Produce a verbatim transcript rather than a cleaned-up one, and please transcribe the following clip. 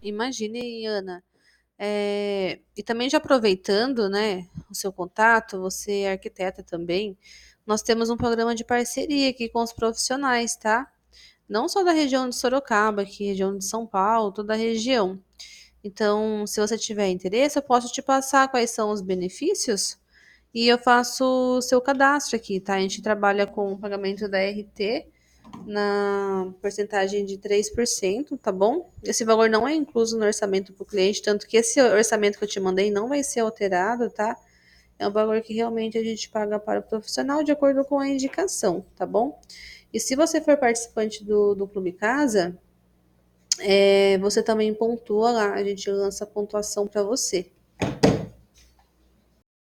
Imagine, Ana. Eh, e também já aproveitando, né, o seu contato, você é arquiteta também, nós temos um programa de parceria aqui com os profissionais, tá? Não só da região de Sorocaba, aqui, região de São Paulo, toda a região. Então, se você tiver interesse, eu posso te passar quais são os benefícios e eu faço o seu cadastro aqui, tá? A gente trabalha com o pagamento da R T na porcentagem de três por cento, tá bom? Esse valor não é incluso no orçamento para o cliente, tanto que esse orçamento que eu te mandei não vai ser alterado, tá? É um valor que realmente a gente paga para o profissional de acordo com a indicação, tá bom? E se você for participante do, do Clube Casa, é, você também pontua lá, a gente lança a pontuação para você.